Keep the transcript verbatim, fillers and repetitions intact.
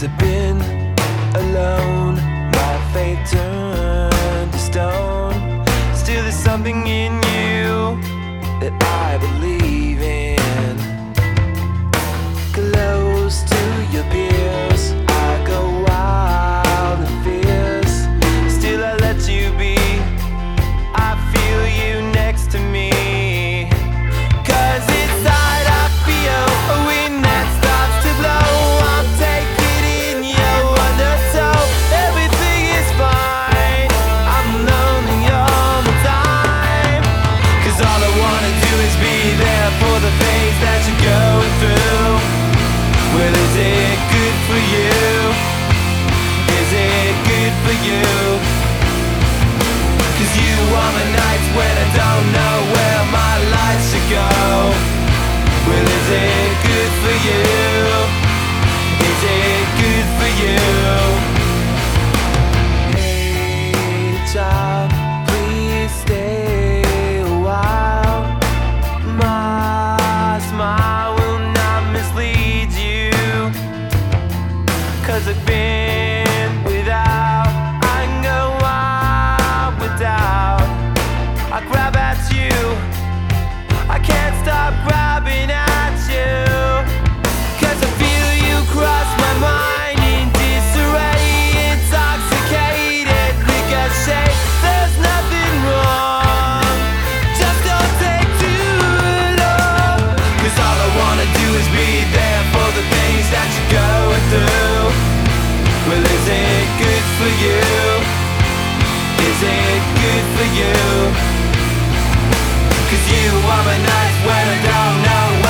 Has it been alone? My faith turned to stone. Still there's something in you that I believe in. Close to your peers, I go wild and fierce. Still I let you be, I feel you next to me. Cause inside I feel a wind that starts to blow. I'm taking in your undertow. Everything is fine, I'm lonely all the time. Cause all I wanna do is be there for the things that you're going through. Well, is it good for you? Is it good for you? Cause you are my nights when I don't know where my life should go. Well, is it good for you? Is it good for you? Hey child, please stay a while. My smile will not mislead you. Cause I've been without, I can go wild without. I grab at you, I can't stop grabbing at you. Cause I feel you cross my mind in disarray. Intoxicated, ricochet, there's nothing wrong. Just don't take too long. Cause all I wanna do is be there for the things that you're going through. Well, is it good for you? Is it good for you? Cause you are my nights when I don't know